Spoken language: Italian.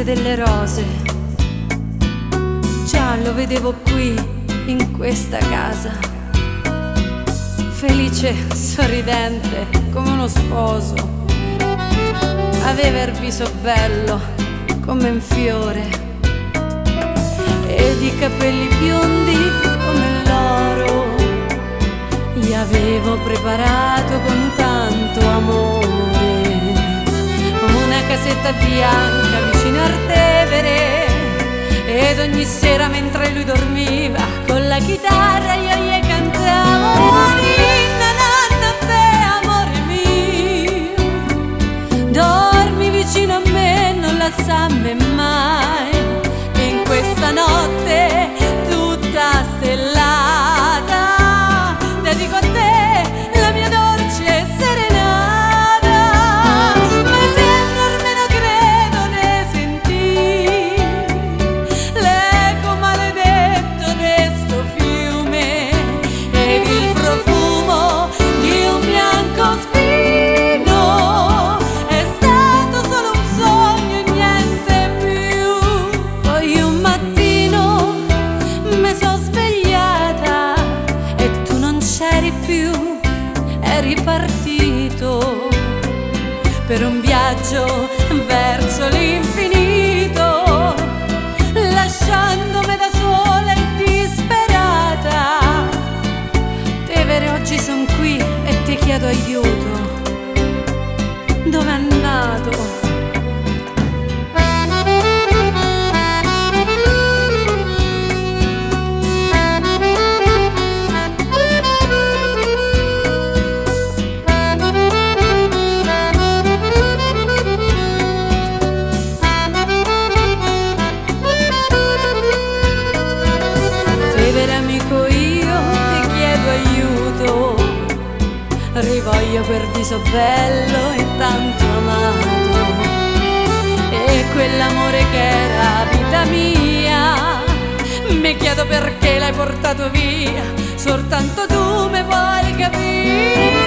Paese delle rose, già lo vedevo qui in questa casa, felice, sorridente come uno sposo. Aveva il viso bello come un fiore ed i capelli biondi come l'oro. Gli avevo preparato con tanto amore una casetta bianca vicino al Tevere, ed ogni sera mentre lui dormiva con la chitarra io gli cantavo: Ninna nanna te amore mio, dormi vicino a me, non lasciarmi mai, in questa notte tutta stellata dedico a te la mia dolce serenata. Ma sempre almeno credo di sentire l'eco maledetto di sto fiume ed il profumo di un bianco spino. È stato solo un sogno e niente più. Poi un mattino mi sono svegliata e tu non c'eri più, eri partito per un viaggio verso l'infinito, lasciandomi da sola e disperata. Tevere, oggi son qui e ti chiedo aiuto. Dove è andato? Tevere amico, io ti chiedo aiuto, rivoglio quel viso bello e tanto amato, e quell'amore che era vita mia. Mi chiedo perché l'hai portato via, soltanto tu mi puoi capire.